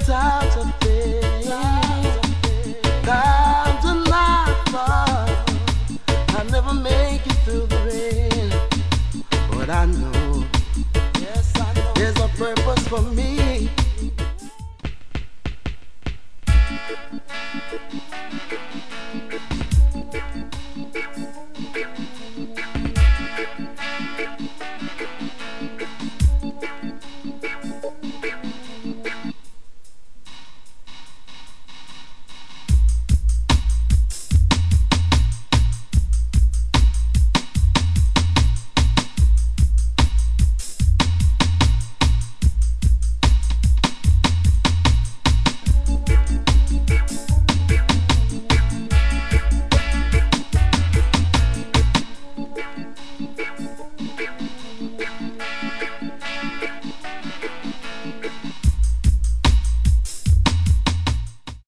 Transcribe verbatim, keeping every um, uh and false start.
times of pain, times of nightfall, I never make it through the rain. But I know, yes, I know, there's a purpose for me.